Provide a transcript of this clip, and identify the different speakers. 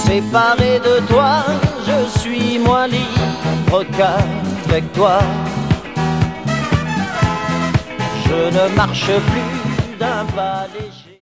Speaker 1: Séparé de toi, je suis moins libre qu'avec toi. Je ne marche plus d'un pas léger.